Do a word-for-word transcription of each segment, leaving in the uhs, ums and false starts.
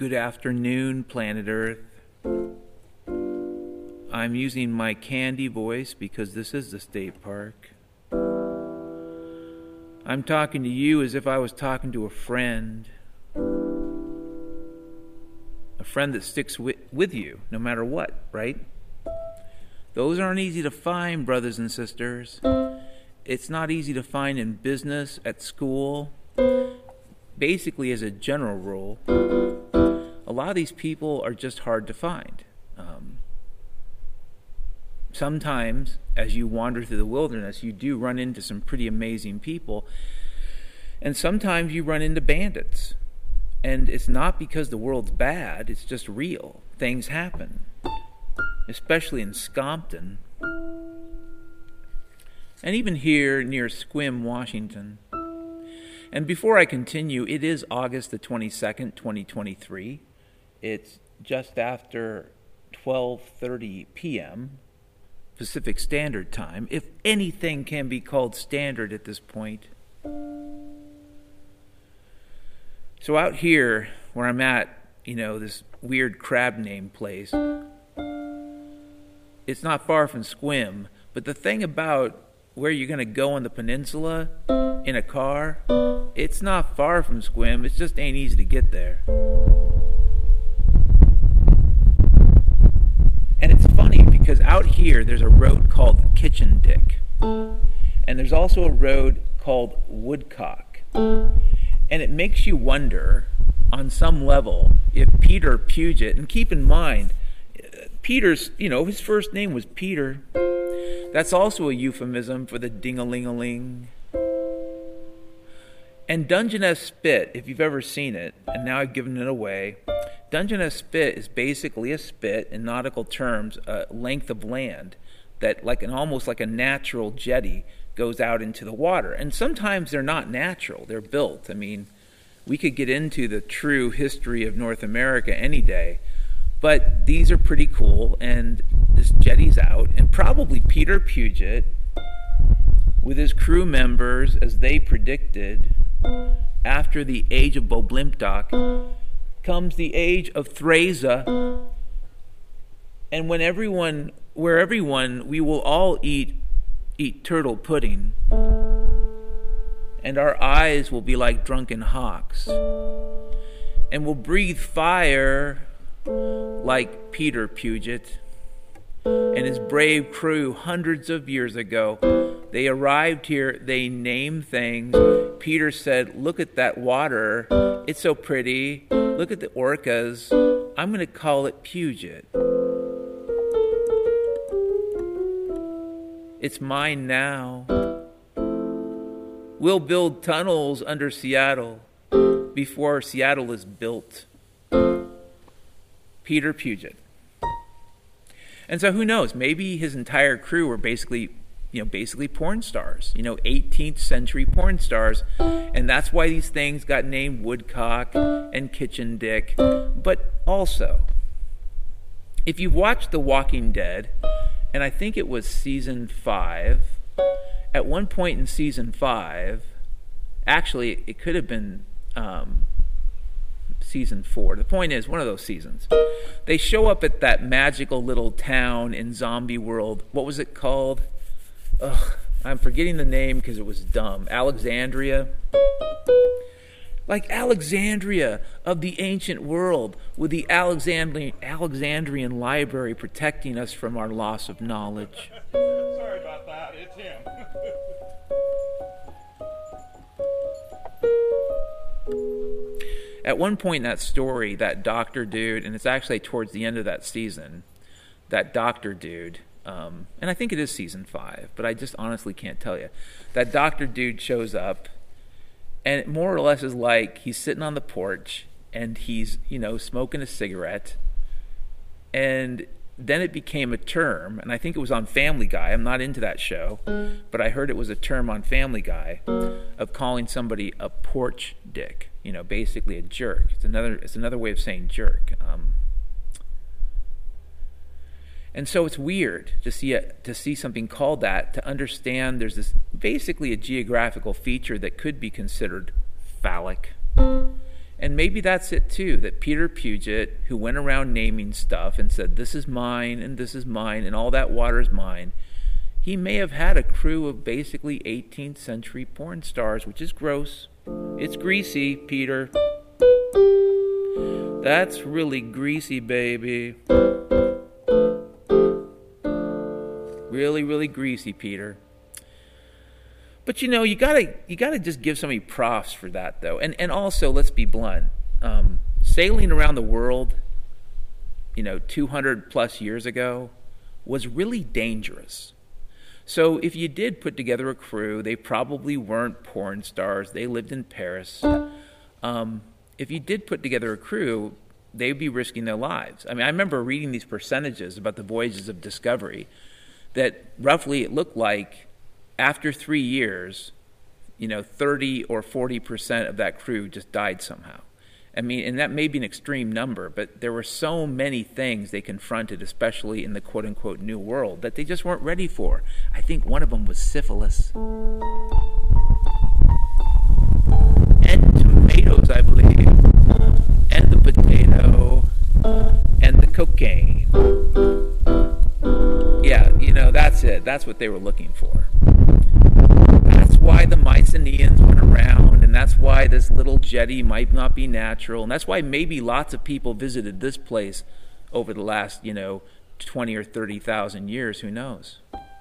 Good afternoon, planet Earth. I'm using my candy voice because this is the state park. I'm talking to you as if I was talking to a friend. A friend that sticks with, with you no matter what, right? Those aren't easy to find, brothers and sisters. It's not easy to find in business, at school, basically as a general rule. A lot of these people are just hard to find. Um, sometimes, as you wander through the wilderness, you do run into some pretty amazing people. And sometimes you run into bandits. And it's not because the world's bad, it's just real. Things happen. Especially in Scompton. And even here near Sequim, Washington. And before I continue, it is August the twenty-second, twenty twenty-three. It's just after twelve thirty p.m. Pacific Standard Time, if anything can be called standard at this point. So out here, where I'm at, you know, this weird crab name place, it's not far from Sequim, but the thing about where you're going to go on the peninsula in a car, it's not far from Sequim, it just ain't easy to get there. And it's funny because out here there's a road called Kitchen Dick. And there's also a road called Woodcock. And it makes you wonder, on some level, if Peter Puget, and keep in mind, Peter's, you know, his first name was Peter. That's also a euphemism for the ding-a-ling-a-ling. And Dungeness Spit, if you've ever seen it, and now I've given it away, Dungeness Spit is basically a spit, in nautical terms, a length of land that, like an almost like a natural jetty, goes out into the water. And sometimes they're not natural, they're built. I mean, we could get into the true history of North America any day, but these are pretty cool, and this jetty's out, and probably Peter Puget, with his crew members, as they predicted, after the age of Boblimptock, comes the age of Threza, and when everyone, where everyone, we will all eat eat turtle pudding, and our eyes will be like drunken hawks, and we'll breathe fire like Peter Puget and his brave crew hundreds of years ago. They arrived here, they named things. Peter said, look at that water, it's so pretty, look at the orcas, I'm going to call it Puget. It's mine now. We'll build tunnels under Seattle before Seattle is built. Peter Puget. And so who knows, maybe his entire crew were basically, you know, basically porn stars, you know, eighteenth century porn stars. And that's why these things got named Woodcock and Kitchen Dick. But also, if you've watched The Walking Dead, and I think it was season five, at one point in season five, actually it could have been um, season four. The point is, one of those seasons, they show up at that magical little town in Zombie World. What was it called? Ugh, I'm forgetting the name because it was dumb. Alexandria? Like Alexandria of the ancient world, with the Alexandrian, Alexandrian library protecting us from our loss of knowledge. Sorry about that, it's him. At one point in that story, that doctor dude, and it's actually towards the end of that season, that doctor dude, um, and I think it is season five, but I just honestly can't tell you. That doctor dude shows up, and it more or less is like he's sitting on the porch, and he's, you know, smoking a cigarette, and then it became a term, and I think it was on Family Guy. I'm not into that show, but I heard it was a term on Family Guy of calling somebody a porch dick. You know, basically a jerk. It's another. It's another way of saying jerk. Um, and so it's weird to see a, to see something called that. To understand there's this basically a geographical feature that could be considered phallic, And maybe that's it too, that Peter Puget, who went around naming stuff and said, this is mine and this is mine and all that water is mine, he may have had a crew of basically eighteenth century porn stars, which is gross. It's greasy, Peter. That's really greasy, baby. Really, really greasy, Peter. But you know, you gotta you gotta just give somebody props for that, though. And and also, let's be blunt. Um, sailing around the world, you know, two hundred plus years ago, was really dangerous. So if you did put together a crew, they probably weren't porn stars. They lived in Paris. Um, if you did put together a crew, they'd be risking their lives. I mean, I remember reading these percentages about the voyages of Discovery, that roughly it looked like after three years, you know, thirty or forty percent of that crew just died somehow. I mean, and that may be an extreme number, but there were so many things they confronted, especially in the quote-unquote New World, that they just weren't ready for. I think one of them was syphilis. And tomatoes, I believe. And the potato. And the cocaine. Yeah, you know, that's it. That's what they were looking for. That's why the Mycenaeans went around, and that's why this little jetty might not be natural, and that's why maybe lots of people visited this place over the last, you know, twenty or thirty thousand years. Who knows?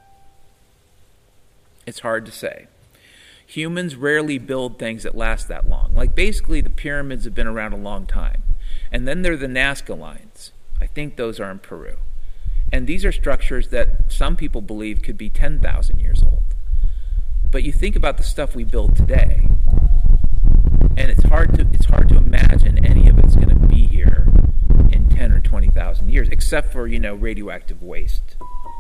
It's hard to say. Humans rarely build things that last that long. Like, basically, the pyramids have been around a long time. And then there are the Nazca lines. I think those are in Peru. And these are structures that some people believe could be ten thousand years old. But you think about the stuff we build today, and it's hard to it's hard to imagine any of it's going to be here in ten or twenty thousand years, except for, you know, radioactive waste.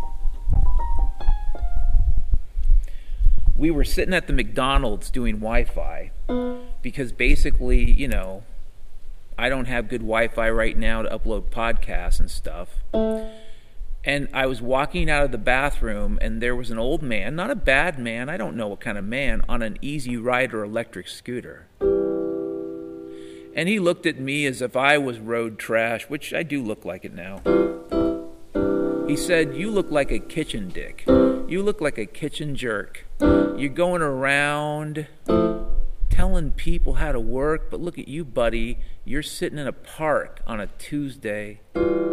We were sitting at the McDonald's doing Wi-Fi because basically, you know, I don't have good Wi-Fi right now to upload podcasts and stuff. And I was walking out of the bathroom, and there was an old man, not a bad man, I don't know what kind of man, on an Easy Rider electric scooter. And he looked at me as if I was road trash, which I do look like it now. He said, "You look like a kitchen dick. You look like a kitchen jerk. You're going around telling people how to work, but look at you, buddy. You're sitting in a park on a Tuesday."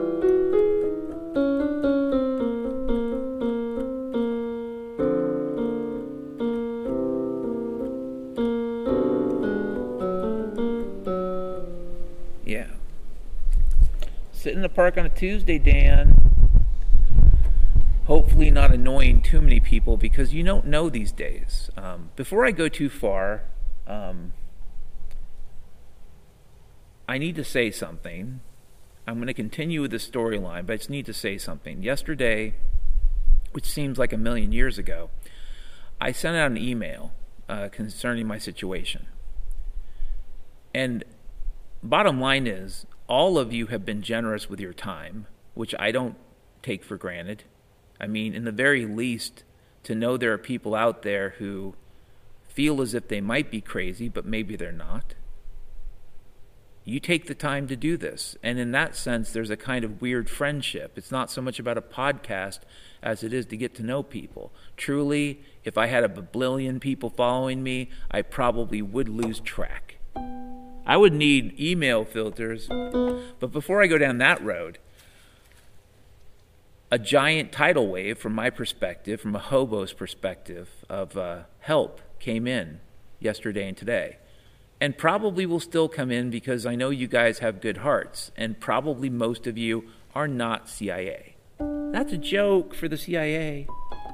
Yeah. Sit in the park on a Tuesday, Dan. Hopefully not annoying too many people, because you don't know these days. Um, before I go too far, um, I need to say something. I'm going to continue with the storyline, but I just need to say something. Yesterday, which seems like a million years ago, I sent out an email uh, concerning my situation. And bottom line is, all of you have been generous with your time, which I don't take for granted. I mean, in the very least, to know there are people out there who feel as if they might be crazy, but maybe they're not. You take the time to do this. And in that sense, there's a kind of weird friendship. It's not so much about a podcast as it is to get to know people. Truly, if I had a billion people following me, I probably would lose track. I would need email filters. But before I go down that road, a giant tidal wave, from my perspective, from a hobo's perspective, of uh, help came in yesterday and today. And probably will still come in, because I know you guys have good hearts, and probably most of you are not C I A. That's a joke for the C I A.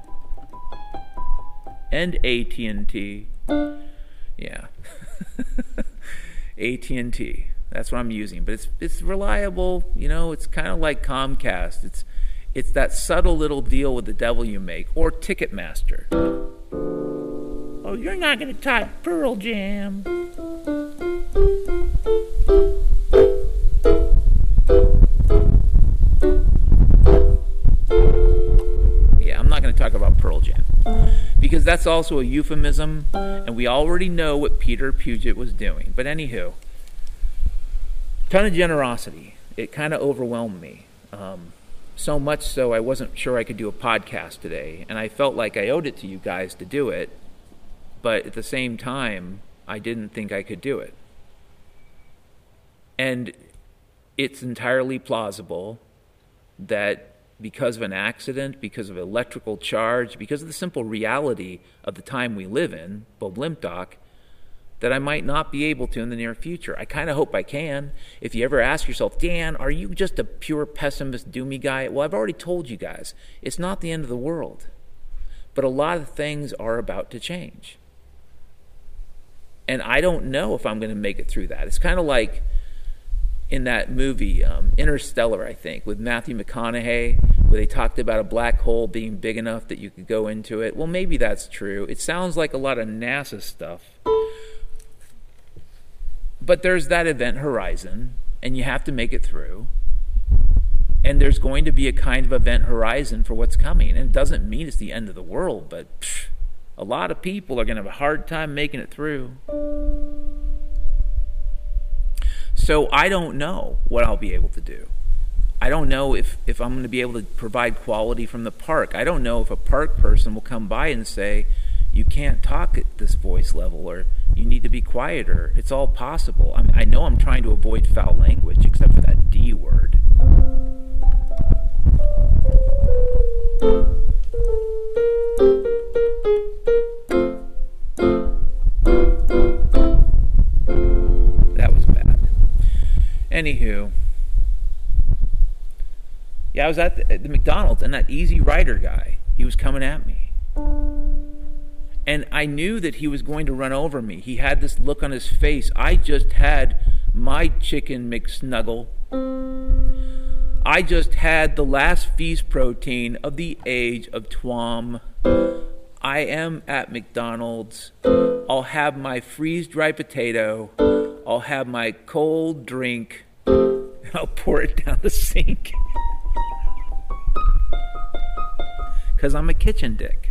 And A T and T. Yeah. A T and T. That's what I'm using. But it's it's reliable. You know, it's kind of like Comcast. It's It's that subtle little deal with the devil you make. Or Ticketmaster. Oh, you're not going to type Pearl Jam. Yeah, I'm not going to talk about Pearl Jam. Because that's also a euphemism, and we already know what Peter Puget was doing. But anywho, ton of generosity. It kind of overwhelmed me. Um, so much so I wasn't sure I could do a podcast today. And I felt like I owed it to you guys to do it. But at the same time, I didn't think I could do it. And it's entirely plausible that because of an accident, because of electrical charge, because of the simple reality of the time we live in, Bob Limpdoc, that I might not be able to in the near future. I kind of hope I can. If you ever ask yourself, Dan, are you just a pure pessimist, doomy guy? Well, I've already told you guys, it's not the end of the world. But a lot of things are about to change. And I don't know if I'm going to make it through that. It's kind of like in that movie, um, Interstellar, I think, with Matthew McConaughey, where they talked about a black hole being big enough that you could go into it. Well, maybe that's true. It sounds like a lot of NASA stuff. But there's that event horizon, and you have to make it through. And there's going to be a kind of event horizon for what's coming. And it doesn't mean it's the end of the world, but psh, a lot of people are going to have a hard time making it through. So I don't know what I'll be able to do. I don't know if, if I'm going to be able to provide quality from the park. I don't know if a park person will come by and say, you can't talk at this voice level, or you need to be quieter. It's all possible. I'm, I know I'm trying to avoid foul language, except for that D word. That was bad. Anywho, yeah, I was at the, at the McDonald's, and that Easy Rider guy, he was coming at me. And I knew that he was going to run over me. He had this look on his face. I just had my chicken McSnuggle. I just had the last feast protein of the age of Twom. I am at McDonald's. I'll have my freeze-dried potato. I'll have my cold drink. I'll pour it down the sink. Because I'm a kitchen dick.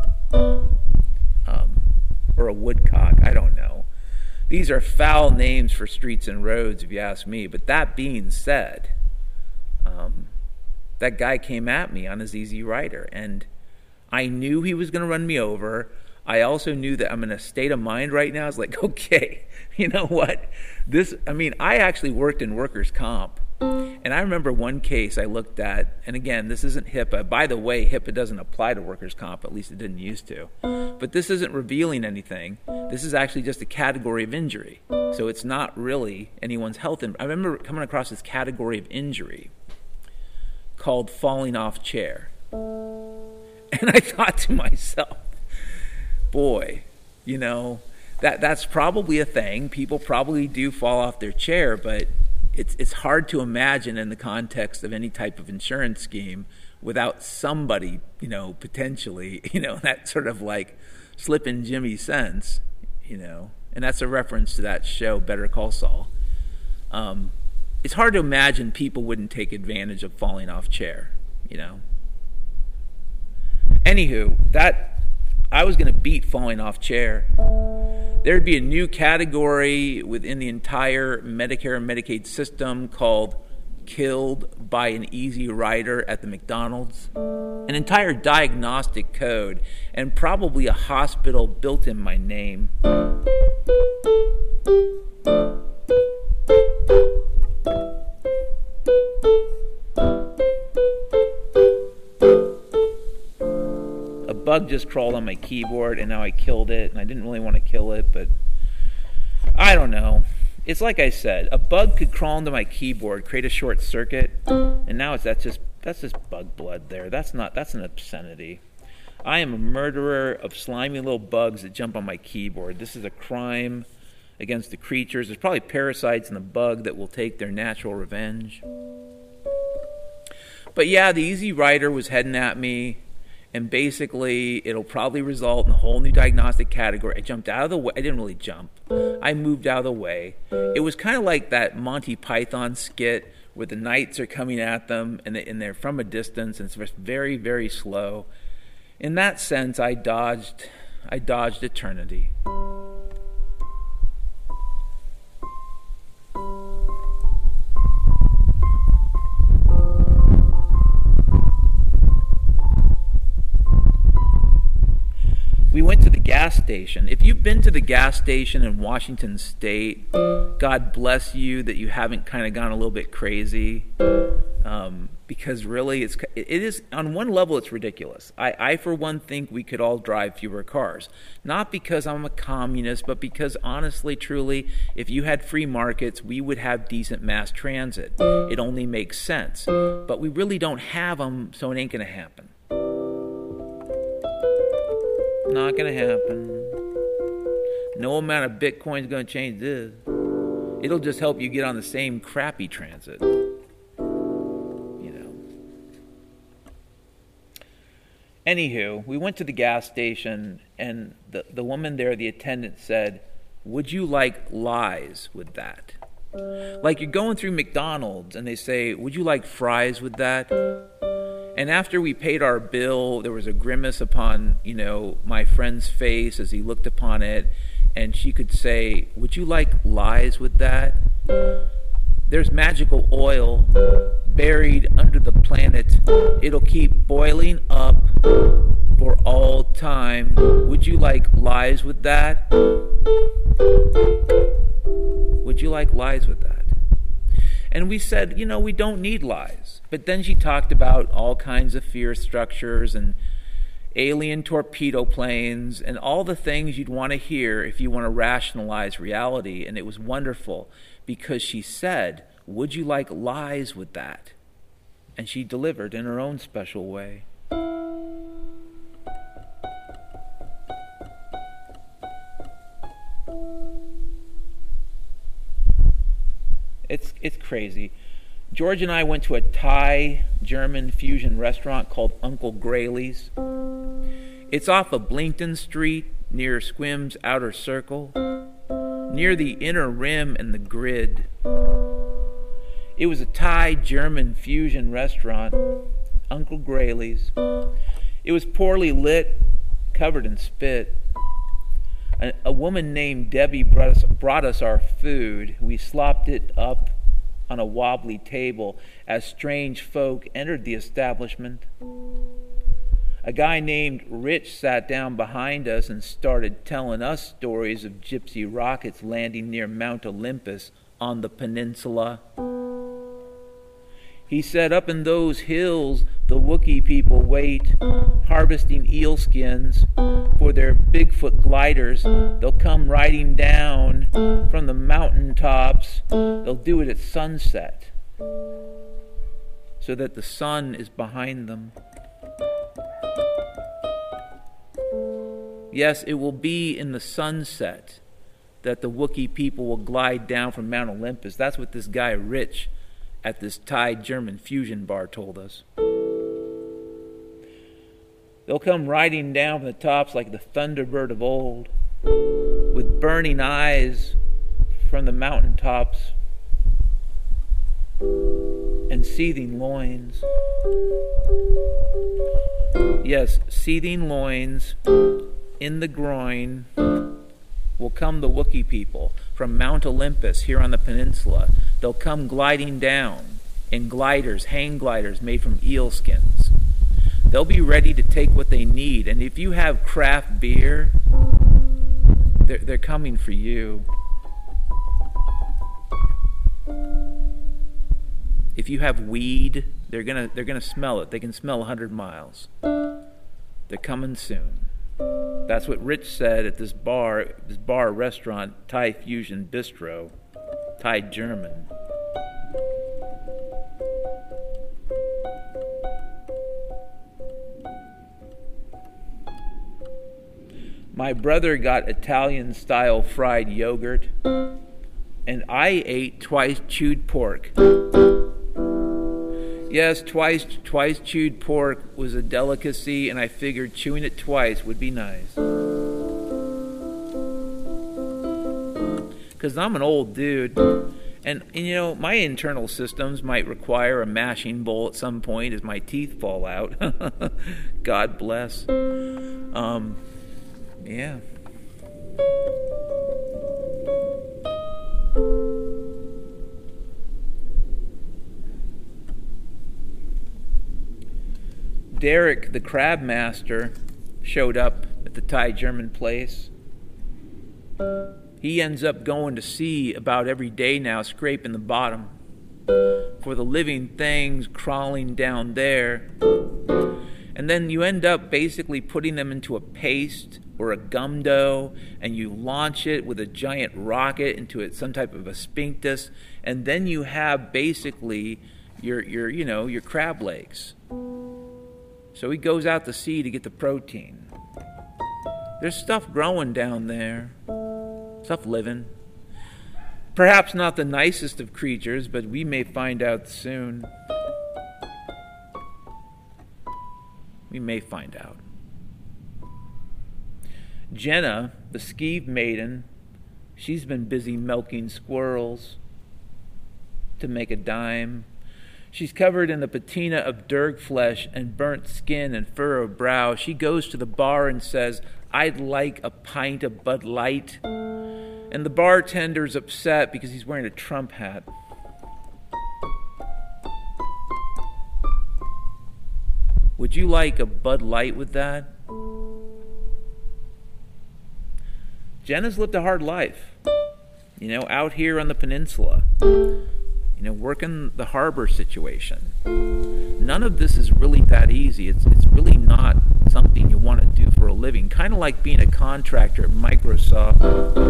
Um, or a woodcock, I don't know. These are foul names for streets and roads, if you ask me. But that being said, um, that guy came at me on his Easy Rider, and I knew he was going to run me over. I also knew that I'm in a state of mind right now. It's like, okay, you know what? This, I mean, I actually worked in workers' comp. And I remember one case I looked at, and again, this isn't HIPAA. By the way, HIPAA doesn't apply to workers' comp, at least it didn't used to. But this isn't revealing anything. This is actually just a category of injury. So it's not really anyone's health. I remember coming across this category of injury called falling off chair. And I thought to myself, boy, you know, that that's probably a thing. People probably do fall off their chair, but it's it's hard to imagine in the context of any type of insurance scheme without somebody, you know, potentially, you know, that sort of like slipping Jimmy sense, you know, and that's a reference to that show, Better Call Saul. Um, it's hard to imagine people wouldn't take advantage of falling off chair, you know. Anywho, that I was going to beat falling off chair. There'd be a new category within the entire Medicare and Medicaid system called killed by an Easy Rider at the McDonald's. An entire diagnostic code, and probably a hospital built in my name. A bug just crawled on my keyboard, and now I killed it, and I didn't really want to kill it, but I don't know. It's like I said, a bug could crawl into my keyboard, create a short circuit, and now it's that's just that's just bug blood there. That's not that's an obscenity. I am a murderer of slimy little bugs that jump on my keyboard. This is a crime against the creatures. There's probably parasites in the bug that will take their natural revenge. But yeah, the Easy Rider was heading at me. And basically, it'll probably result in a whole new diagnostic category. I jumped out of the way. I didn't really jump. I moved out of the way. It was kind of like that Monty Python skit where the knights are coming at them, and, they, and they're from a distance, and it's very, very slow. In that sense, I dodged, I dodged eternity. gas station. If you've been to the gas station in Washington State, God bless you that you haven't kind of gone a little bit crazy. Um, because really, it's it is on one level it's ridiculous. I, I for one think we could all drive fewer cars, not because I'm a communist, but because honestly, truly, if you had free markets, we would have decent mass transit. It only makes sense, but we really don't have them, so it ain't gonna happen. Not gonna happen. No amount of Bitcoin is gonna change this. It'll just help you get on the same crappy transit. Anywho, we went to the gas station, and the, the woman there, the attendant, said, "Would you like lies with that?" Like you're going through McDonald's, and they say, "Would you like fries with that?" And after we paid our bill, there was a grimace upon, you know, my friend's face as he looked upon it, and she could say, "Would you like lies with that?" There's magical oil buried under the planet. It'll keep boiling up for all time. Would you like lies with that? Would you like lies with that? And we said, you know, we don't need lies. But then she talked about all kinds of fear structures and alien torpedo planes and all the things you'd want to hear if you want to rationalize reality. And it was wonderful because she said, "Would you like lies with that?" And she delivered in her own special way. It's it's crazy. George and I went to a Thai German fusion restaurant called Uncle Grayleys. It's off of Blinkton Street near Squim's Outer Circle, near the Inner Rim and the Grid. It was a Thai German fusion restaurant, Uncle Grayleys. It was poorly lit, covered in spit. A, a woman named Debbie brought us, brought us our food. We slopped it up on a wobbly table as strange folk entered the establishment. A guy named Rich sat down behind us and started telling us stories of gypsy rockets landing near Mount Olympus on the peninsula. He said, "Up in those hills, the Wookiee people wait, harvesting eel skins for their Bigfoot gliders. They'll come riding down from the mountain tops. They'll do it at sunset, so that the sun is behind them. Yes, it will be in the sunset that the Wookiee people will glide down from Mount Olympus." That's what this guy Rich at this Thai German fusion bar told us. They'll come riding down from the tops like the thunderbird of old, with burning eyes from the mountain tops and seething loins. Yes, seething loins in the groin will come the Wookiee people from Mount Olympus here on the peninsula. They'll come gliding down in gliders, hang gliders made from eel skins. They'll be ready to take what they need. And if you have craft beer, they're, they're coming for you. If you have weed, they're gonna they're gonna smell it. They can smell a hundred miles. They're coming soon. That's what Rich said at this bar, this bar restaurant, Thai Fusion Bistro, Thai German. My brother got Italian-style fried yogurt, and I ate twice chewed pork. Yes, twice twice chewed pork was a delicacy, and I figured chewing it twice would be nice. Because I'm an old dude, and, and you know, my internal systems might require a mashing bowl at some point as my teeth fall out. God bless. Um, yeah. Derek, the crab master, showed up at the Thai German place. He ends up going to sea about every day now, scraping the bottom for the living things crawling down there. And then you end up basically putting them into a paste or a gum dough, and you launch it with a giant rocket into it, some type of a sphinctus, and then you have basically your your you know your crab legs. So he goes out to sea to get the protein. There's stuff growing down there, stuff living. Perhaps not the nicest of creatures, but we may find out soon. We may find out. Jenna, the skeeve maiden, she's been busy milking squirrels to make a dime. She's covered in the patina of dirg flesh and burnt skin and furrowed brow. She goes to the bar and says, "I'd like a pint of Bud Light." And the bartender's upset because he's wearing a Trump hat. Would you like a Bud Light with that? Jenna's lived a hard life, you know, out here on the peninsula, you know, working the harbor situation. None of this is really that easy. It's it's really not something you want to do for a living. Kind of like being a contractor at Microsoft.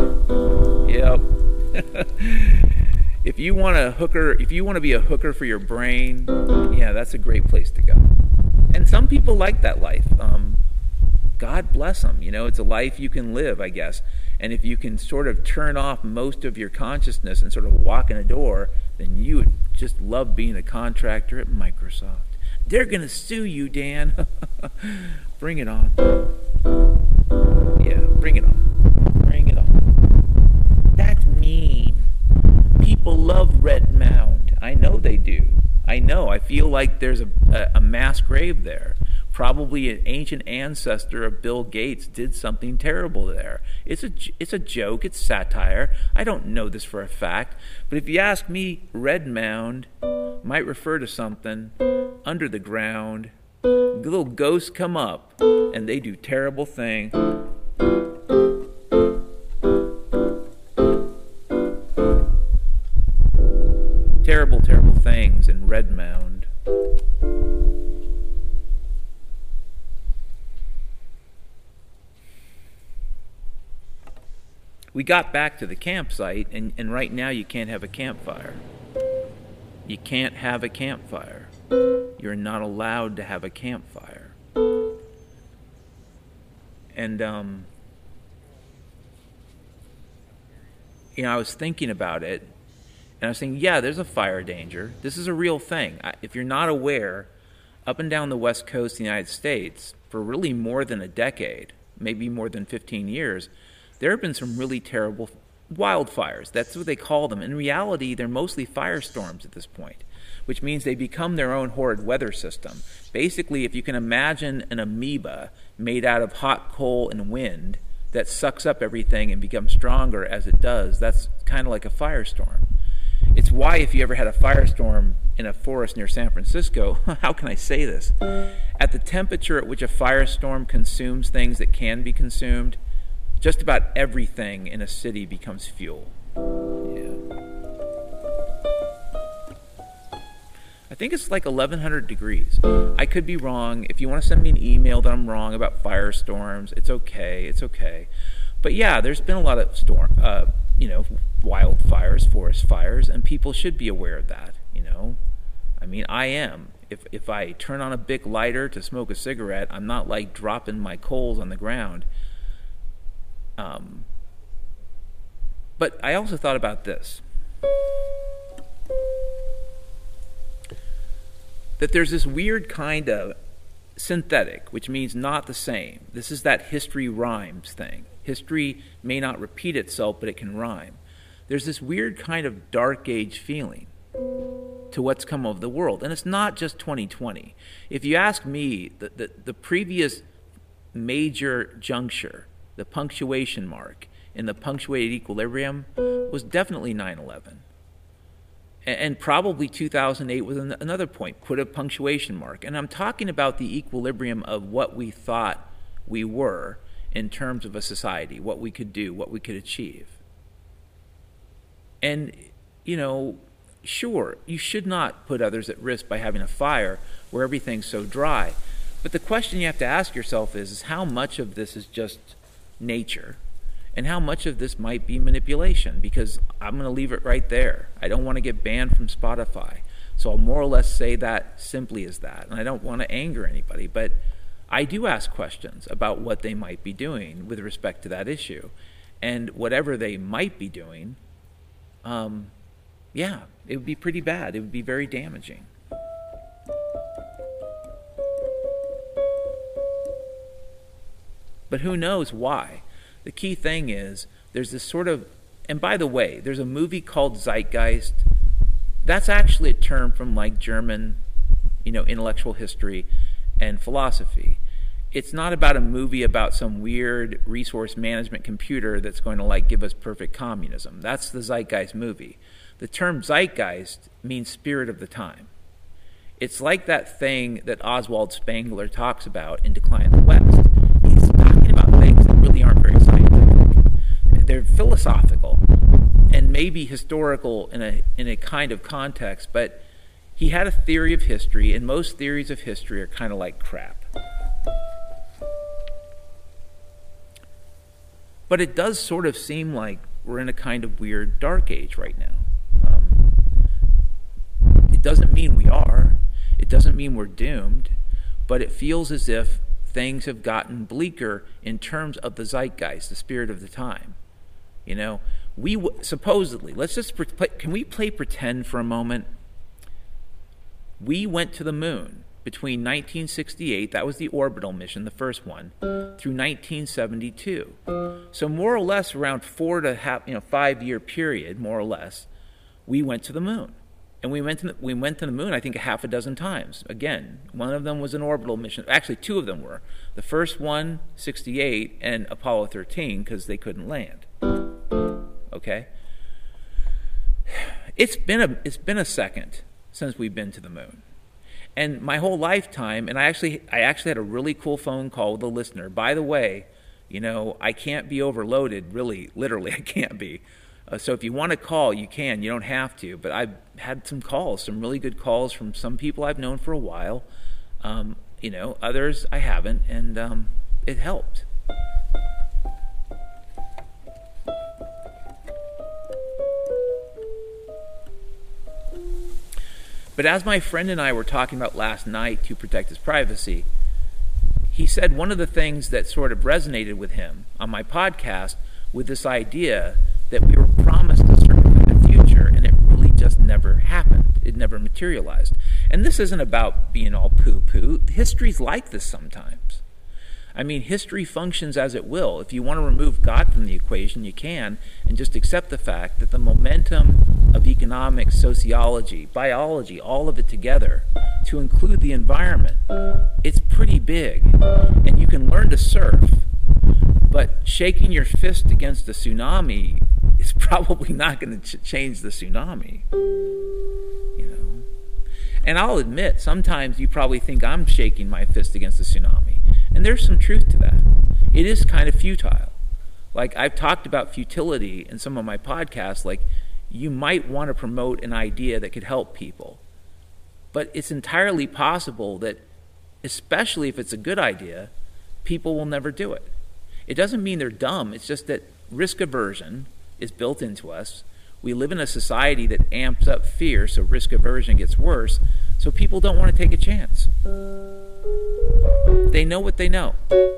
Yep. If you want a hooker, if you want to be a hooker for your brain, yeah, that's a great place to go. And some people like that life. Um, God bless them. You know, it's a life you can live, I guess. And if you can sort of turn off most of your consciousness and sort of walk in a door, then you would just love being a contractor at Microsoft. They're going to sue you, Dan. Bring it on. Yeah, bring it on. Bring it on. That's mean. People love Red Mound. I know they do. I know. I feel like there's a, a, a mass grave there. Probably an ancient ancestor of Bill Gates did something terrible there. It's a, it's a joke. It's satire. I don't know this for a fact. But if you ask me, Red Mound might refer to something under the ground. Little ghosts come up, and they do terrible things. Terrible, terrible things in Red Mound. We got back to the campsite, and, and right now you can't have a campfire. You can't have a campfire. You're not allowed to have a campfire. And, um, you know, I was thinking about it, and I was thinking, yeah, there's a fire danger. This is a real thing. I, if you're not aware, up and down the west coast of the United States, for really more than a decade, maybe more than fifteen years, there have been some really terrible wildfires. That's what they call them. In reality, they're mostly firestorms at this point, which means they become their own horrid weather system. Basically, if you can imagine an amoeba made out of hot coal and wind that sucks up everything and becomes stronger as it does, that's kind of like a firestorm. It's why if you ever had a firestorm in a forest near San Francisco, how can I say this? At the temperature at which a firestorm consumes things that can be consumed, just about everything in a city becomes fuel. Yeah. I think it's like eleven hundred degrees. I could be wrong. If you want to send me an email that I'm wrong about firestorms, it's okay. It's okay. But yeah, there's been a lot of storm, uh, you know, wildfires, forest fires, and people should be aware of that. You know, I mean, I am. If if I turn on a Bic lighter to smoke a cigarette, I'm not like dropping my coals on the ground. Um, but I also thought about this. That there's this weird kind of synthetic, which means not the same. This is that history rhymes thing. History may not repeat itself, but it can rhyme. There's this weird kind of dark age feeling to what's come of the world. And it's not just twenty twenty. If you ask me, the, the, the previous major juncture, the punctuation mark in the punctuated equilibrium, was definitely nine eleven. And probably two thousand eight was another point, put a punctuation mark. And I'm talking about the equilibrium of what we thought we were in terms of a society, what we could do, what we could achieve. And, you know, sure, you should not put others at risk by having a fire where everything's so dry. But the question you have to ask yourself is, is how much of this is just nature and how much of this might be manipulation? Because I'm going to leave it right there. I don't want to get banned from Spotify. So I'll more or less say that simply as that. And I don't want to anger anybody, but I do ask questions about what they might be doing with respect to that issue. And whatever they might be doing, um, yeah, it would be pretty bad. It would be very damaging. But who knows why? The key thing is there's this sort of, and by the way, there's a movie called Zeitgeist. That's actually a term from like German, you know, intellectual history and philosophy. It's not about a movie about some weird resource management computer that's going to like give us perfect communism. That's the Zeitgeist movie. The term Zeitgeist means spirit of the time. It's like that thing that Oswald Spengler talks about in Decline of the West. He's talking about things that really aren't very scientific. They're philosophical and maybe historical in a in a kind of context, but he had a theory of history, and most theories of history are kind of like crap. But it does sort of seem like we're in a kind of weird dark age right now. Um, it doesn't mean we are. It doesn't mean we're doomed. But it feels as if things have gotten bleaker in terms of the zeitgeist, the spirit of the time. You know, we w- supposedly, let's just, pre- play, can we play pretend for a moment? We went to the moon between nineteen sixty-eight, that was the orbital mission, the first one, through nineteen seventy-two. So more or less around four to half, you know, five year period, more or less, we went to the moon. And we went to the, we went to the moon, I think, a half a dozen times. Again, one of them was an orbital mission. Actually, two of them were. The first one, sixty-eight, and Apollo thirteen, because they couldn't land. Okay? It's been a it's been a second since we've been to the moon. And my whole lifetime, and I actually I actually had a really cool phone call with a listener. By the way, you know, I can't be overloaded, really, literally, I can't be. Uh, so if you want to call, you can. You don't have to. But I've had some calls, some really good calls from some people I've known for a while. Um, you know, others I haven't, and um, it helped. But as my friend and I were talking about last night to protect his privacy, he said one of the things that sort of resonated with him on my podcast with this idea that we were promised a certain kind of future, and it really just never happened. It never materialized. And this isn't about being all poo-poo. History's like this sometimes. I mean, history functions as it will. If you want to remove God from the equation, you can, and just accept the fact that the momentum of economics, sociology, biology, all of it together, to include the environment, it's pretty big. And you can learn to surf, but shaking your fist against a tsunami is probably not going to ch- change the tsunami. You know? And I'll admit, sometimes you probably think I'm shaking my fist against the tsunami. And there's some truth to that. It is kind of futile. Like, I've talked about futility in some of my podcasts, like, you might want to promote an idea that could help people. But it's entirely possible that, especially if it's a good idea, people will never do it. It doesn't mean they're dumb. It's just that risk aversion is built into us. We live in a society that amps up fear, so risk aversion gets worse, so people don't want to take a chance. They know what they know.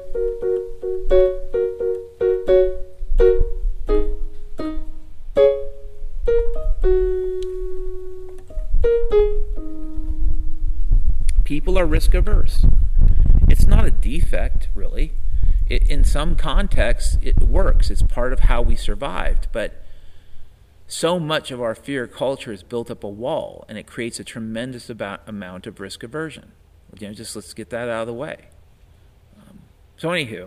People are risk averse. It's not a defect, really. It, in some contexts, it works. It's part of how we survived. But so much of our fear culture has built up a wall, and it creates a tremendous about, amount of risk aversion. You know, just let's get that out of the way. Um, so anywho,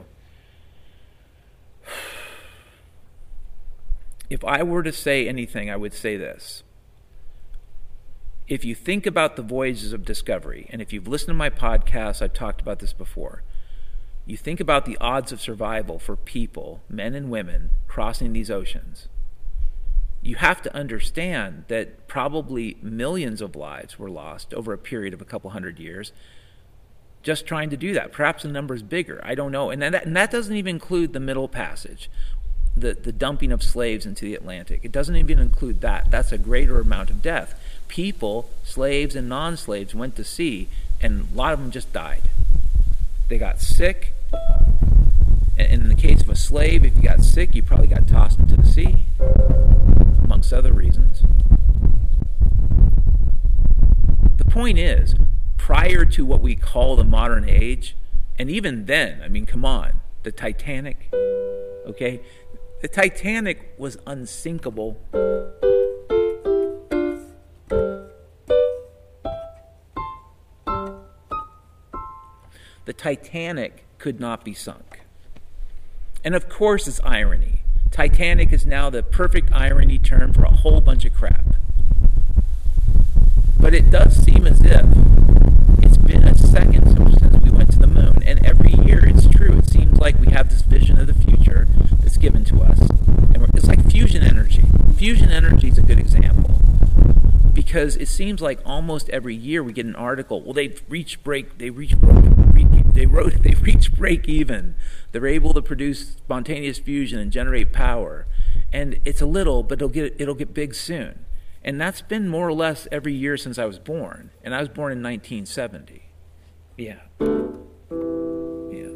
if I were to say anything, I would say this. If you think about the voyages of discovery, and if you've listened to my podcast, I've talked about this before, you think about the odds of survival for people, men and women, crossing these oceans. You have to understand that probably millions of lives were lost over a period of a couple hundred years just trying to do that. Perhaps the number is bigger. I don't know. And that, and that doesn't even include the Middle Passage, the, the dumping of slaves into the Atlantic. It doesn't even include that. That's a greater amount of death. People, slaves and non-slaves, went to sea, and a lot of them just died. They got sick. And in the case of a slave, if you got sick, you probably got tossed into the sea, amongst other reasons. The point is, prior to what we call the modern age, and even then, I mean, come on, the Titanic, okay? The Titanic was unsinkable. The Titanic could not be sunk. And of course it's irony. Titanic is now the perfect irony term for a whole bunch of crap. But it does seem as if it's been a second since we went to the moon. And every year it's true. It seems like we have this vision of the future that's given to us. And we're, it's like fusion energy. Fusion energy is a good example. Because it seems like almost every year we get an article. Well, they've reached break. They reached break. They wrote. They reached break even. They're able to produce spontaneous fusion and generate power. And it's a little, but it'll get it'll get big soon. And that's been more or less every year since I was born. And I was born in nineteen seventy. Yeah. Yeah.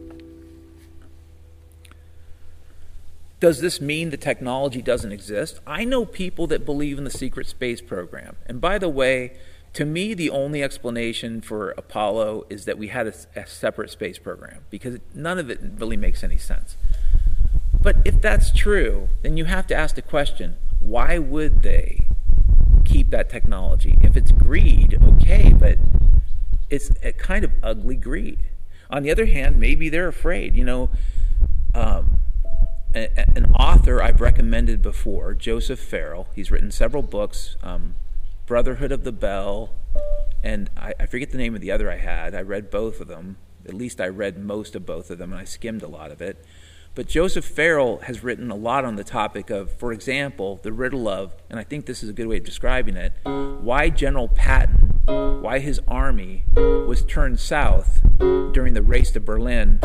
Does this mean the technology doesn't exist? I know people that believe in the secret space program. And by the way, to me, the only explanation for Apollo is that we had a, a separate space program, because none of it really makes any sense. But if that's true, then you have to ask the question, why would they keep that technology? If it's greed, okay, but it's a kind of ugly greed. On the other hand, maybe they're afraid. You know, um, a, an author I've recommended before, Joseph Farrell, he's written several books, um, Brotherhood of the Bell, and I, I forget the name of the other I had. I read both of them. At least I read most of both of them, and I skimmed a lot of it. But Joseph Farrell has written a lot on the topic of, for example, the riddle of, and I think this is a good way of describing it, why General Patton, why his army was turned south during the race to Berlin.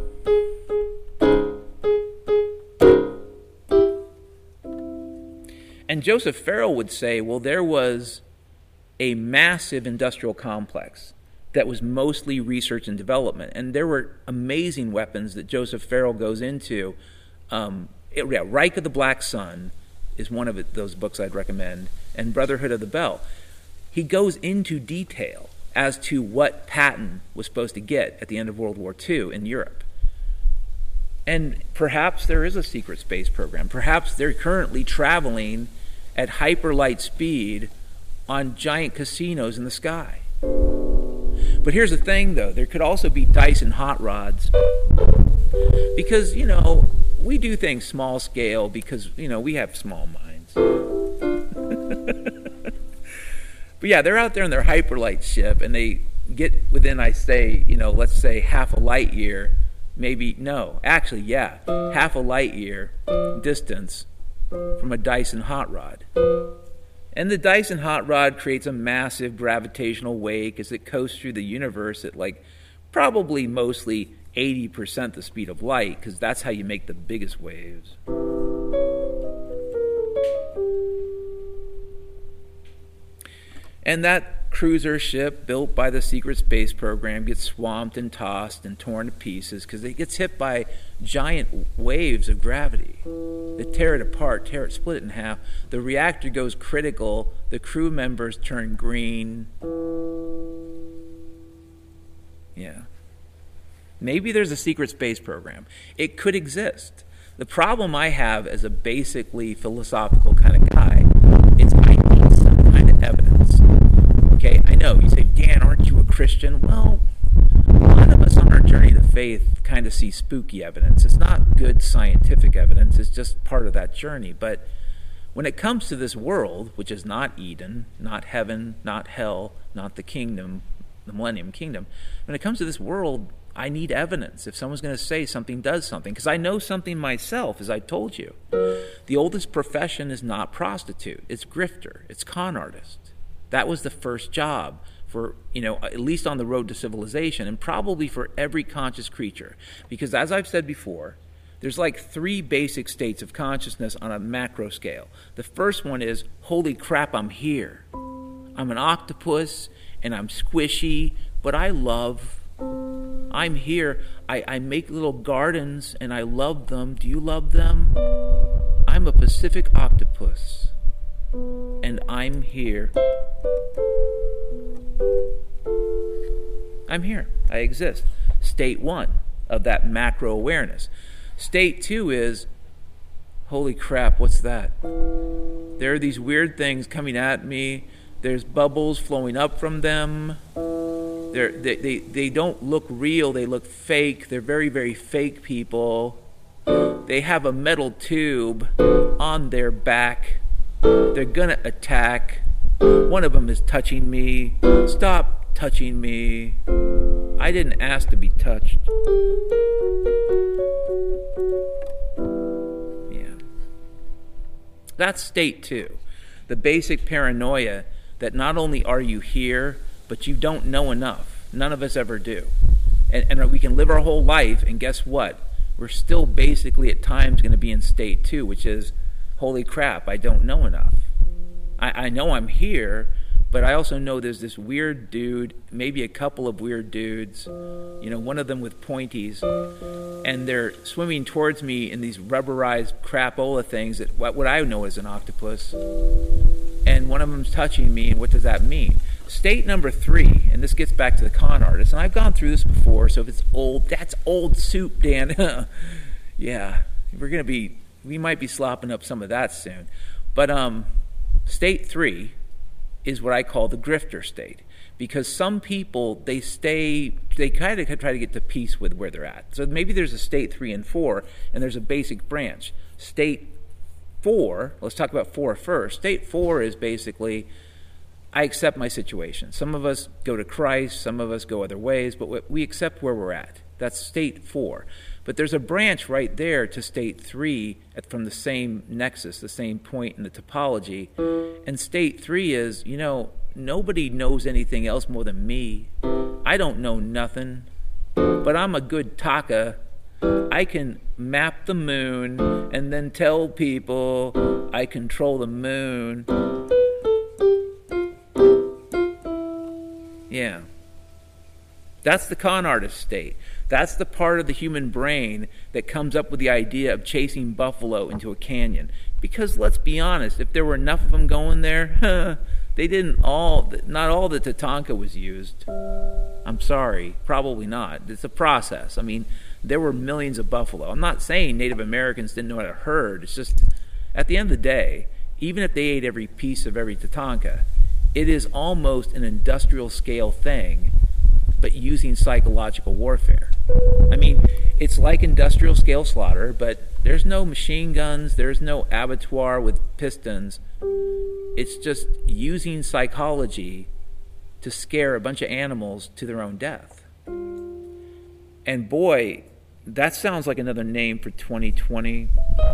And Joseph Farrell would say, well, there was a massive industrial complex that was mostly research and development. And there were amazing weapons that Joseph Farrell goes into. Um, it, yeah, Reich of the Black Sun is one of it, those books I'd recommend, and Brotherhood of the Bell. He goes into detail as to what Patton was supposed to get at the end of World War Two in Europe. And perhaps there is a secret space program. Perhaps they're currently traveling at hyperlight speed on giant casinos in the sky. But here's the thing, though. There could also be Dyson hot rods. Because, you know, we do things small scale because, you know, we have small minds. But yeah, they're out there in their hyperlight ship, and they get within, I say, you know, let's say half a light year. Maybe, no, actually, yeah, half a light year distance from a Dyson hot rod. And the Dyson hot rod creates a massive gravitational wake as it coasts through the universe at like probably mostly eighty percent the speed of light, because that's how you make the biggest waves. And that cruiser ship built by the secret space program gets swamped and tossed and torn to pieces because it gets hit by giant waves of gravity that tear it apart, tear it, split it in half. The reactor goes critical. The crew members turn green. Yeah. Maybe there's a secret space program. It could exist. The problem I have as a basically philosophical kind of guy is I need some kind of evidence. Okay, I know, you say, Dan, aren't you a Christian? Well, a lot of us on our journey to faith kind of see spooky evidence. It's not good scientific evidence, it's just part of that journey. But when it comes to this world, which is not Eden, not heaven, not hell, not the kingdom, the millennium kingdom, when it comes to this world, I need evidence. If someone's going to say something does something, because I know something myself, as I told you. The oldest profession is not prostitute. It's grifter. It's con artist. That was the first job for, you know, at least on the road to civilization, and probably for every conscious creature. Because as I've said before, there's like three basic states of consciousness on a macro scale. The first one is, holy crap, I'm here. I'm an octopus, and I'm squishy, but I love. I'm here. I, I make little gardens, and I love them. Do you love them? I'm a Pacific octopus, and I'm here. I'm here. I exist. State one of that macro awareness. State two is, holy crap, what's that? There are these weird things coming at me. There's bubbles flowing up from them. They're, they, they, they don't look real. They look fake. They're very, very fake people. They have a metal tube on their back. They're going to attack. One of them is touching me. Stop touching me. I didn't ask to be touched. Yeah. That's state two. The basic paranoia that not only are you here, but you don't know enough. None of us ever do. And, and we can live our whole life, and guess what? We're still basically at times going to be in state two, which is, holy crap, I don't know enough. I, I know I'm here, but I also know there's this weird dude, maybe a couple of weird dudes, you know, one of them with pointies, and they're swimming towards me in these rubberized crapola things that what, what I know as an octopus, and one of them's touching me, and what does that mean? State number three, and this gets back to the con artist, and I've gone through this before, so if it's old, that's old soup, Dan. Yeah, we're going to be, we might be slopping up some of that soon. But um, state three is what I call the grifter state, because some people, they stay, they kind of try to get to peace with where they're at. So maybe there's a state three and four, and there's a basic branch. State four, let's talk about four first. State four is basically, I accept my situation. Some of us go to Christ, some of us go other ways, but we accept where we're at. That's state four. But there's a branch right there to state three at, from the same nexus, the same point in the topology. And state three is, you know, nobody knows anything else more than me. I don't know nothing, but I'm a good taka. I can map the moon and then tell people I control the moon. Yeah. That's the con artist state. That's the part of the human brain that comes up with the idea of chasing buffalo into a canyon. Because let's be honest, if there were enough of them going there, they didn't all, not all the Tatanka was used. I'm sorry, probably not. It's a process. I mean, there were millions of buffalo. I'm not saying Native Americans didn't know how to herd. It's just, at the end of the day, even if they ate every piece of every Tatanka, it is almost an industrial scale thing, but using psychological warfare. I mean, it's like industrial scale slaughter, but there's no machine guns, there's no abattoir with pistons. It's just using psychology to scare a bunch of animals to their own death. And boy, that sounds like another name for twenty twenty.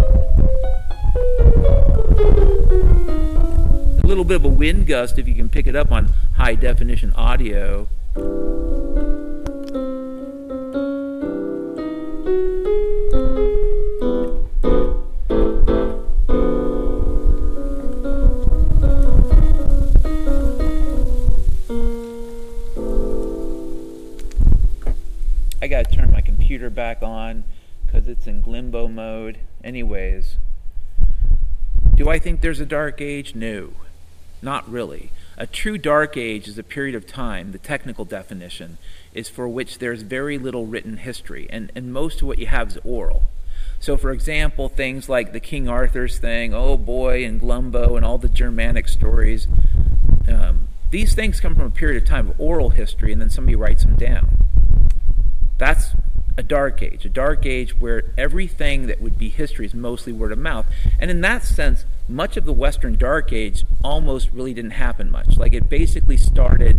A little bit of a wind gust if you can pick it up on high definition audio. I gotta turn my computer back on because it's in Glimbo mode. Anyways, do I think there's a dark age? No, not really. A true dark age is a period of time, the technical definition, is for which there's very little written history, and, and most of what you have is oral. So, for example, things like the King Arthur's thing, oh boy, and Glumbo, and all the Germanic stories, um, these things come from a period of time of oral history, and then somebody writes them down. That's a dark age, a dark age where everything that would be history is mostly word of mouth. And in that sense, much of the Western Dark Age almost really didn't happen much. Like, it basically started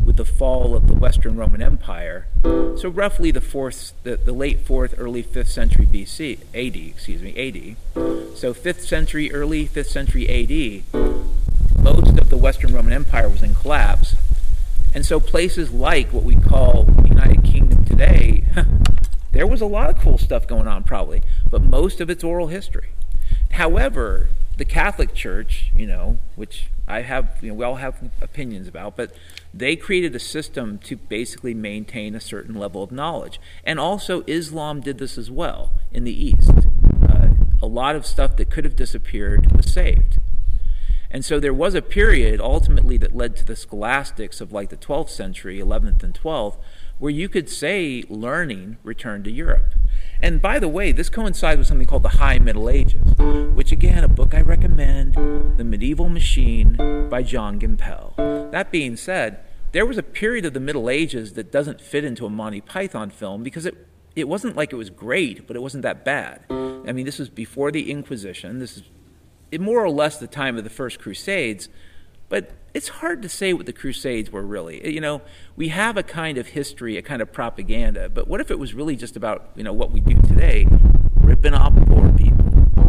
with the fall of the Western Roman Empire. So roughly the fourth, the, the late fourth, early fifth century B C, A D, excuse me, A D. So fifth century, early fifth century A D, most of the Western Roman Empire was in collapse. And so places like what we call the United Kingdom today, there was a lot of cool stuff going on probably, but most of it's oral history. However, the Catholic Church, you know, which I have, you know, we all have opinions about, but they created a system to basically maintain a certain level of knowledge. And also Islam did this as well in the East. Uh, a lot of stuff that could have disappeared was saved. And so there was a period ultimately that led to the scholastics of like the twelfth century, eleventh and twelfth, where you could say learning returned to Europe. And by the way, this coincides with something called the High Middle Ages, which again, a book I recommend, The Medieval Machine by John Gimpel. That being said, there was a period of the Middle Ages that doesn't fit into a Monty Python film because it, it wasn't like it was great, but it wasn't that bad. I mean, this was before the Inquisition. This is more or less the time of the First Crusades, but it's hard to say what the Crusades were really. You know, we have a kind of history, a kind of propaganda, but what if it was really just about, you know, what we do today, ripping off poor people?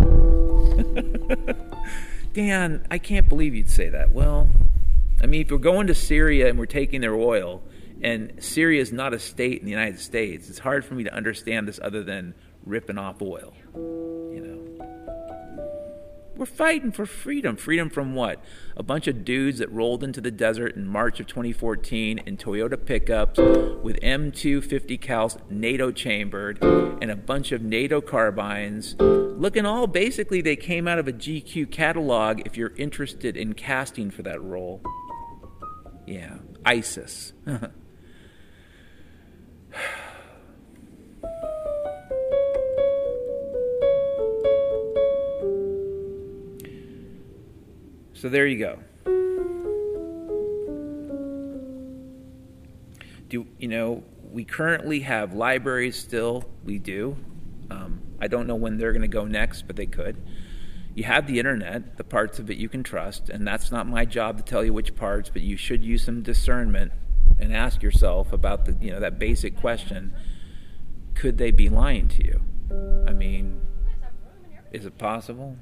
Dan, I can't believe you'd say that. Well, I mean, if we're going to Syria and we're taking their oil, and Syria is not a state in the United States, it's hard for me to understand this other than ripping off oil, you know. We're fighting for freedom. Freedom from what? A bunch of dudes that rolled into the desert in March of twenty fourteen in Toyota pickups with M two fifty cals NATO chambered and a bunch of NATO carbines. Looking all basically they came out of a G Q catalog if you're interested in casting for that role. Yeah, ISIS. So there you go. Do you know, we currently have libraries still. We do. Um, I don't know when they're going to go next, but they could. You have the internet, the parts of it you can trust, and that's not my job to tell you which parts, but you should use some discernment and ask yourself about the, you know, that basic question: could they be lying to you? I mean, is it possible?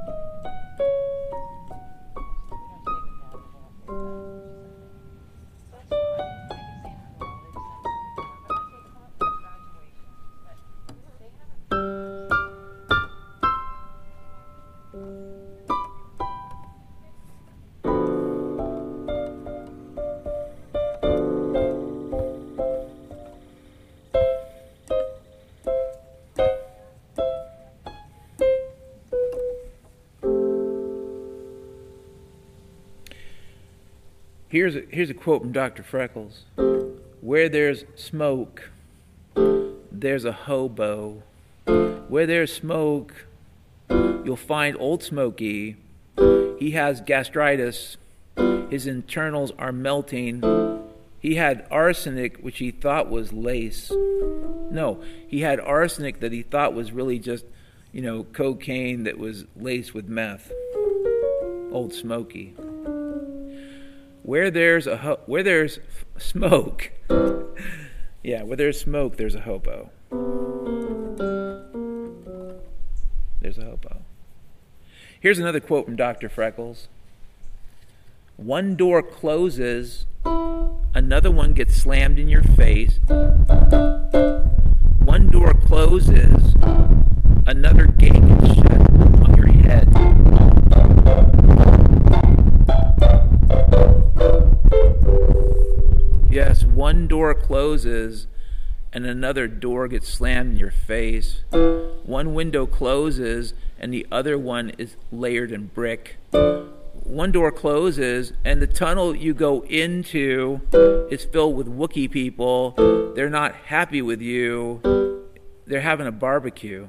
Here's a, here's a quote from Doctor Freckles. Where there's smoke, there's a hobo. Where there's smoke, you'll find Old Smoky. He has gastritis. His internals are melting. He had arsenic, which he thought was lace. No, he had arsenic that he thought was really just, you know, cocaine that was laced with meth. Old Smoky. Where there's a ho- where there's f- smoke, yeah, where there's smoke, there's a hobo. There's a hobo. Here's another quote from Doctor Freckles. One door closes, another one gets slammed in your face. One door closes, another gate gets shut on your head. Yes, one door closes and another door gets slammed in your face. One window closes and the other one is layered in brick. One door closes and the tunnel you go into is filled with Wookiee people. They're not happy with you. They're having a barbecue.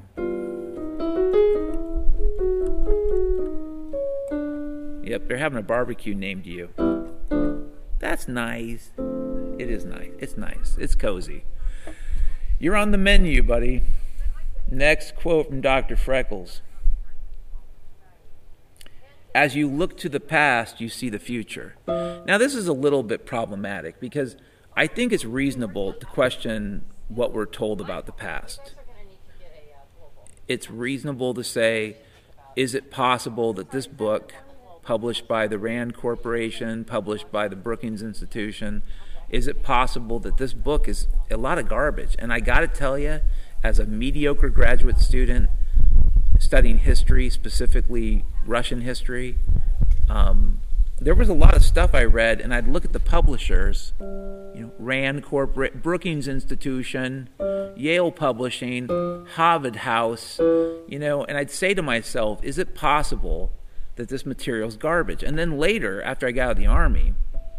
Yep, they're having a barbecue named you. That's nice. It is nice. It's nice. It's cozy. You're on the menu, buddy. Next quote from Doctor Freckles. as you look to the past, you see the future. Now, this is a little bit problematic because I think it's reasonable to question what we're told about the past. It's reasonable to say, is it possible that this book, published by the Rand Corporation, published by the Brookings Institution, is it possible that this book is a lot of garbage? And I got to tell you, as a mediocre graduate student studying history, specifically Russian history, um, there was a lot of stuff I read, and I'd look at the publishers, you know, Rand Corporate, Brookings Institution, Yale Publishing, Harvard House, you know, and I'd say to myself, is it possible that this material is garbage? And then later, after I got out of the Army,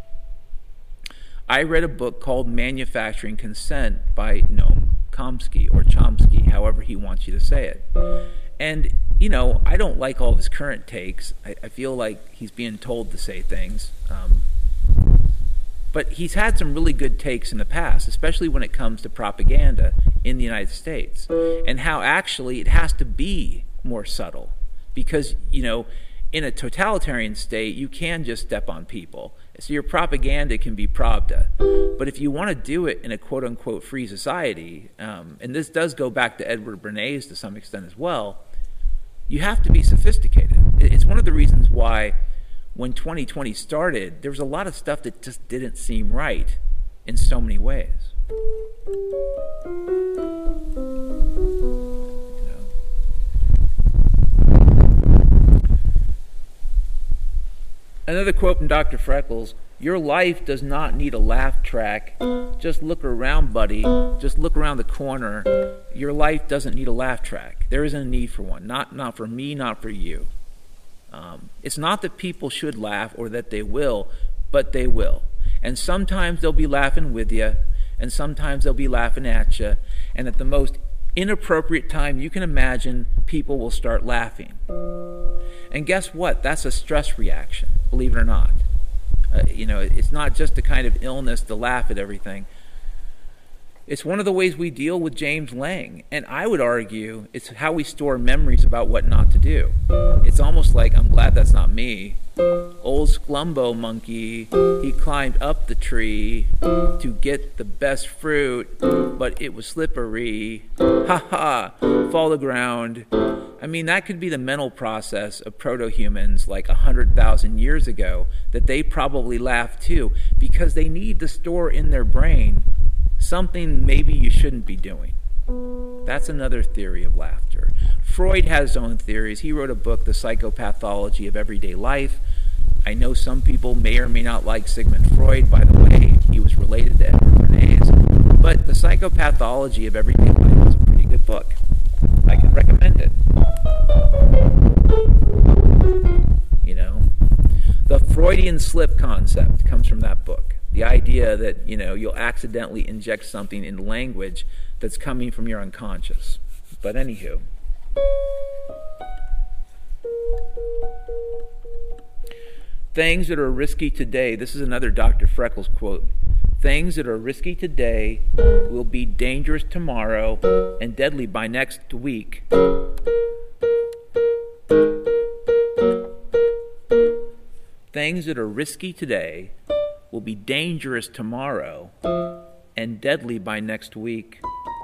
I read a book called Manufacturing Consent by Noam Chomsky, or Chomsky, however he wants you to say it. And, you know, I don't like all of his current takes. I, I feel like he's being told to say things. Um, but he's had some really good takes in the past, especially when it comes to propaganda in the United States, and how actually it has to be more subtle. Because, you know, in a totalitarian state, you can just step on people. So your propaganda can be Pravda. But if you want to do it in a quote-unquote free society, um, and this does go back to Edward Bernays to some extent as well, you have to be sophisticated. It's one of the reasons why when twenty twenty started, there was a lot of stuff that just didn't seem right in so many ways. Another quote from Doctor Freckles, your life does not need a laugh track. Just look around, buddy. Just look around the corner. Your life doesn't need a laugh track. There isn't a need for one. Not, not for me, not for you. Um, it's not that people should laugh or that they will, but they will. And sometimes they'll be laughing with you, and sometimes they'll be laughing at you. And at the most inappropriate time you can imagine, people will start laughing. And guess what? That's a stress reaction, believe it or not. Uh, you know, it's not just a kind of illness to laugh at everything. It's one of the ways we deal with James Lang. And I would argue it's how we store memories about what not to do. It's almost like, I'm glad that's not me. Old Sklumbo monkey, he climbed up the tree to get the best fruit, but it was slippery. Ha ha, fall to the ground. I mean, that could be the mental process of proto-humans like one hundred thousand years ago, that they probably laugh too, because they need to store in their brain something maybe you shouldn't be doing. That's another theory of laughter. Freud has his own theories. He wrote a book, The Psychopathology of Everyday Life. I know some people may or may not like Sigmund Freud. By the way, he was related to Edward Bernays. But The Psychopathology of Everyday Life is a pretty good book. I can recommend it. You know, the Freudian slip concept comes from that book. The idea that, you know, you'll accidentally inject something in language that's coming from your unconscious. But anywho. Things that are risky today, this is another Doctor Freckles quote. Things that are risky today will be dangerous tomorrow and deadly by next week. Things that are risky today will be dangerous tomorrow and deadly by next week.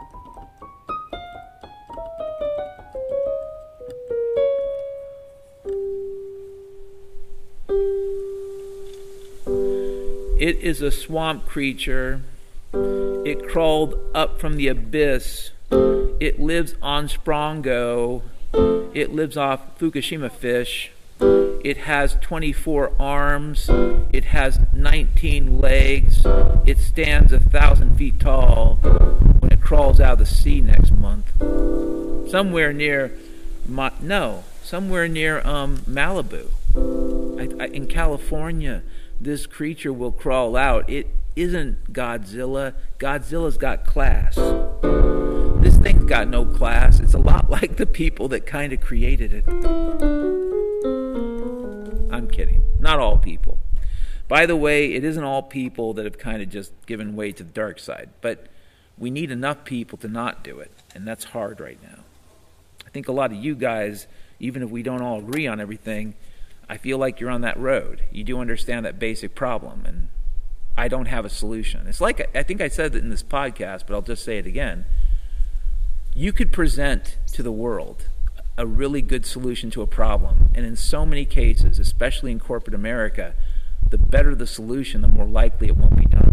It is a swamp creature. It crawled up from the abyss. It lives on Sprongo. It lives off Fukushima fish. It has twenty-four arms. It has nineteen legs. It stands a thousand feet tall when it crawls out of the sea next month. Somewhere near, Ma- no, somewhere near um, Malibu. I, I, in California, this creature will crawl out. It isn't Godzilla. Godzilla's got class. This thing's got no class. It's a lot like the people that kind of created it. I'm kidding. Not all people. By the way, it isn't all people that have kind of just given way to the dark side. But we need enough people to not do it. And that's hard right now. I think a lot of you guys, even if we don't all agree on everything, I feel like you're on that road. You do understand that basic problem, and I don't have a solution. It's like, I think I said it in this podcast, but I'll just say it again. You could present to the world a really good solution to a problem, and in so many cases, especially in corporate America, the better the solution, the more likely it won't be done.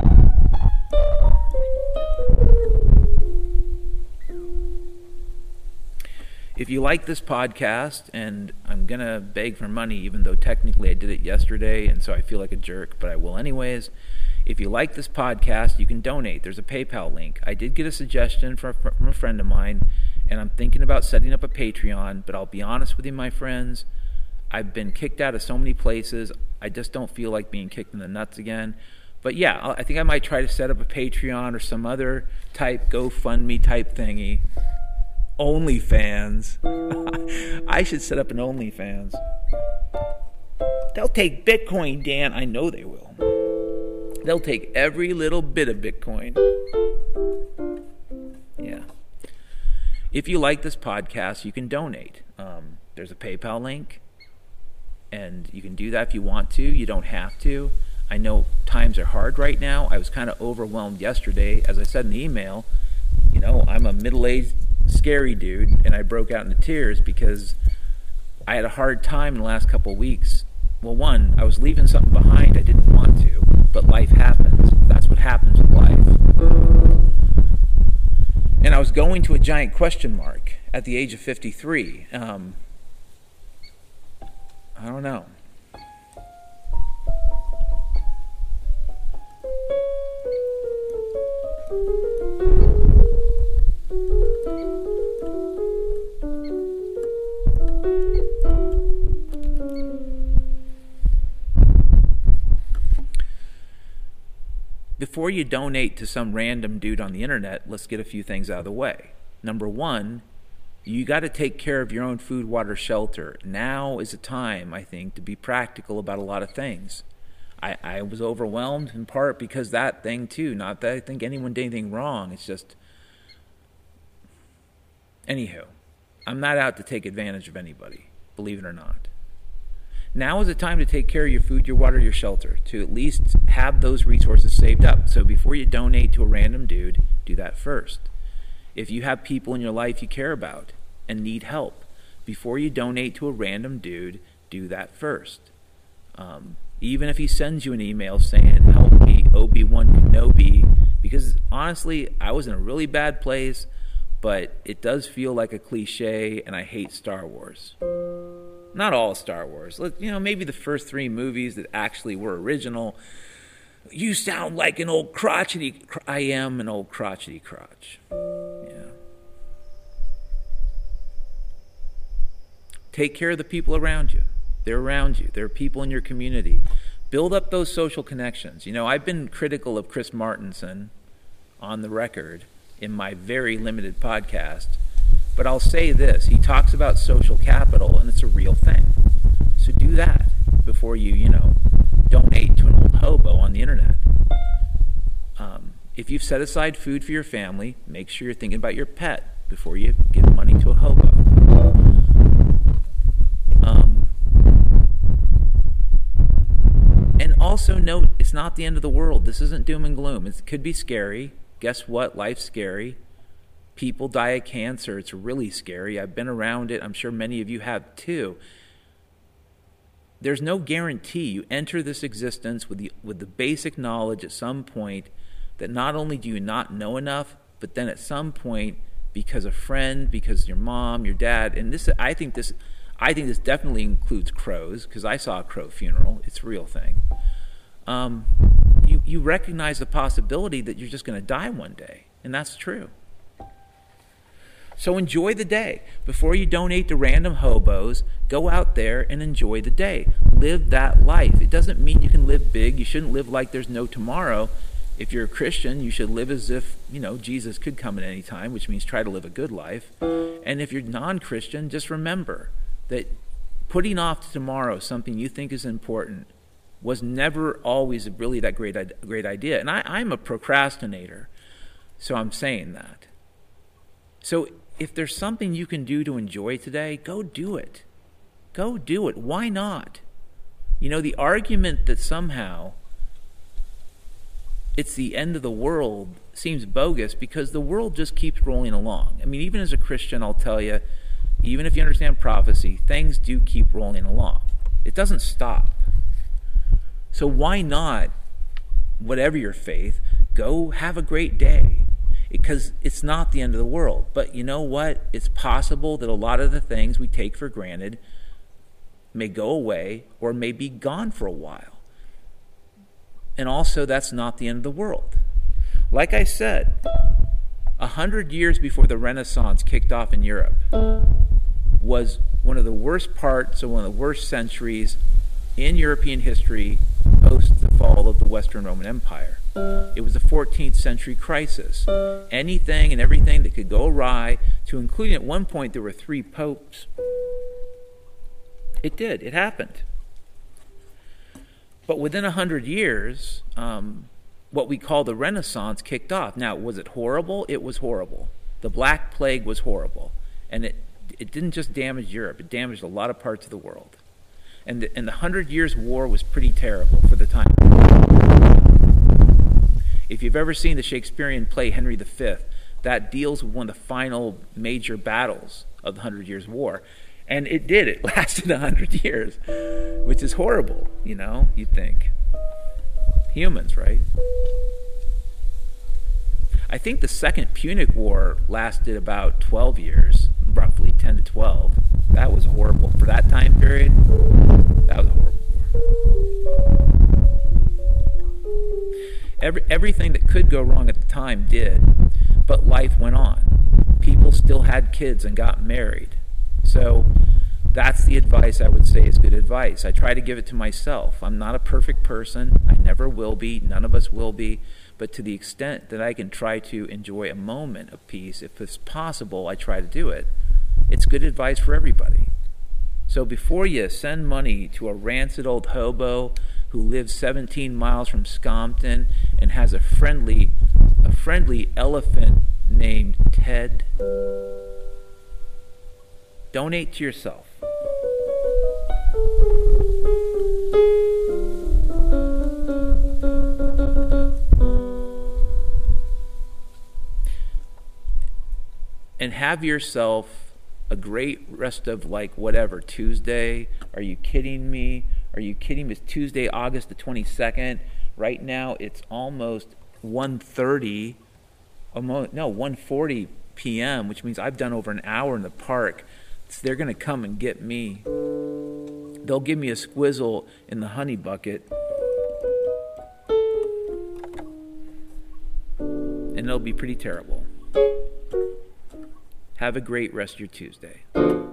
If you like this podcast, and I'm going to beg for money, even though technically I did it yesterday, and so I feel like a jerk, but I will anyways. If you like this podcast, you can donate. There's a PayPal link. I did get a suggestion from, from a friend of mine, and I'm thinking about setting up a Patreon, but I'll be honest with you, my friends, I've been kicked out of so many places, I just don't feel like being kicked in the nuts again. But yeah, I think I might try to set up a Patreon or some other type GoFundMe type thingy. OnlyFans. I should set up an OnlyFans. They'll take Bitcoin, Dan. I know they will. They'll take every little bit of Bitcoin. Yeah. If you like this podcast, you can donate. Um, there's a PayPal link, and you can do that if you want to. You don't have to. I know times are hard right now. I was kind of overwhelmed yesterday. As I said in the email, you know, I'm a middle-aged, scary dude, and I broke out into tears because I had a hard time in the last couple of weeks. Well, one, I was leaving something behind I didn't want to, but life happens. That's what happens with life. And I was going to a giant question mark at the age of fifty-three. Um, I don't know. Before you donate to some random dude on the internet, let's get a few things out of the way. Number one, you got to take care of your own food, water, shelter. Now is a time, I think, to be practical about a lot of things. I, I was overwhelmed in part because that thing too. Not that I think anyone did anything wrong. It's just, anywho, I'm not out to take advantage of anybody, believe it or not. Now is the time to take care of your food, your water, your shelter, to at least have those resources saved up. So before you donate to a random dude, do that first. If you have people in your life you care about and need help, before you donate to a random dude, do that first. Um, even if he sends you an email saying, help me, Obi-Wan Kenobi, because honestly, I was in a really bad place, but it does feel like a cliche, and I hate Star Wars. Not all Star Wars. You know, maybe the first three movies that actually were original. You sound like an old crotchety... I am an old crotchety crotch. Yeah. Take care of the people around you. They're around you. There are people in your community. Build up those social connections. You know, I've been critical of Chris Martenson on the record in my very limited podcast. But I'll say this, he talks about social capital, and it's a real thing. So do that before you, you know, donate to an old hobo on the internet. Um, if you've set aside food for your family, make sure you're thinking about your pet before you give money to a hobo. Um, and also note, it's not the end of the world. This isn't doom and gloom. It could be scary. Guess what? Life's scary. People die of cancer. It's really scary. I've been around it. I'm sure many of you have too. There's no guarantee. You enter this existence with the with the basic knowledge at some point that not only do you not know enough, but then at some point, because a friend, because your mom, your dad, and this I think this I think this definitely includes crows, because I saw a crow funeral. It's a real thing. Um, you you recognize the possibility that you're just going to die one day, and that's true. So enjoy the day. Before you donate to random hobos, go out there and enjoy the day. Live that life. It doesn't mean you can live big. You shouldn't live like there's no tomorrow. If you're a Christian, you should live as if, you know, Jesus could come at any time, which means try to live a good life. And if you're non-Christian, just remember that putting off to tomorrow something you think is important was never always really that great great idea. And I, I'm a procrastinator, so I'm saying that. So if there's something you can do to enjoy today, go do it. Go do it. Why not? You know, the argument that somehow it's the end of the world seems bogus because the world just keeps rolling along. I mean, even as a Christian, I'll tell you, even if you understand prophecy, things do keep rolling along. It doesn't stop. So why not, whatever your faith, go have a great day? Because it's not the end of the world. But you know what? It's possible that a lot of the things we take for granted may go away or may be gone for a while. And also, that's not the end of the world. Like I said, a hundred years before the Renaissance kicked off in Europe was one of the worst parts of one of the worst centuries in European history post the fall of the Western Roman Empire. It was a fourteenth century crisis. Anything and everything that could go awry, to including at one point there were three popes. It did. It happened. But within a hundred years, um, what we call the Renaissance kicked off. Now, was it horrible? It was horrible. The Black Plague was horrible. And it it didn't just damage Europe. It damaged a lot of parts of the world. And the, and the Hundred Years' War was pretty terrible for the time. If you've ever seen the Shakespearean play Henry the Fifth, that deals with one of the final major battles of the Hundred Years' War. And it did. It lasted a hundred years, which is horrible, you know, you'd think. Humans, right? I think the Second Punic War lasted about twelve years, roughly ten to twelve. That was horrible. For that time period, that was a horrible war. Every, everything that could go wrong at the time did, but life went on. People still had kids and got married. So that's the advice I would say is good advice. I try to give it to myself. I'm not a perfect person. I never will be. None of us will be. But to the extent that I can try to enjoy a moment of peace, if it's possible, I try to do it. It's good advice for everybody. So before you send money to a rancid old hobo who lives seventeen miles from Scompton and has a friendly, a friendly elephant named Ted, donate to yourself. And have yourself a great rest of, like, whatever, Tuesday. Are you kidding me? Are you kidding me? It's Tuesday, August the twenty-second. Right now it's almost one thirty, almost, no, one forty p.m., which means I've done over an hour in the park. So they're going to come and get me. They'll give me a squizzle in the honey bucket. And it'll be pretty terrible. Have a great rest of your Tuesday.